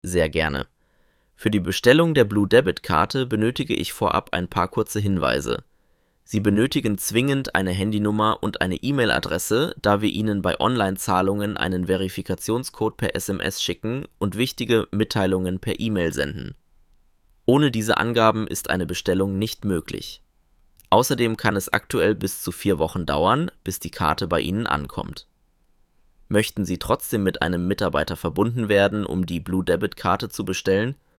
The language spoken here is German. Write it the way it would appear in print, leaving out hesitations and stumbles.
Sehr gerne. Für die Bestellung der Blue Debit Karte benötige ich vorab ein paar kurze Hinweise. Sie benötigen zwingend eine Handynummer und eine E-Mail-Adresse, da wir Ihnen bei Online-Zahlungen einen Verifikationscode per SMS schicken und wichtige Mitteilungen per E-Mail senden. Ohne diese Angaben ist eine Bestellung nicht möglich. Außerdem kann es aktuell bis zu 4 Wochen dauern, bis die Karte bei Ihnen ankommt. Möchten Sie trotzdem mit einem Mitarbeiter verbunden werden, um die Blue Debit Karte zu bestellen,